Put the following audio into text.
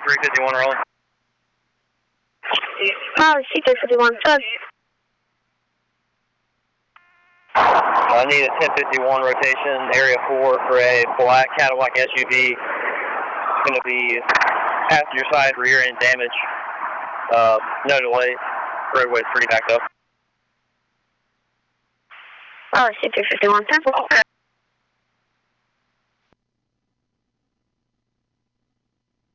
C351 rolling. C351, sir. I need a 1051 rotation, area 4 for a black Cadillac SUV. It's going to be passenger side rear end damage. No delay. Roadway's pretty backed up. C351, sir.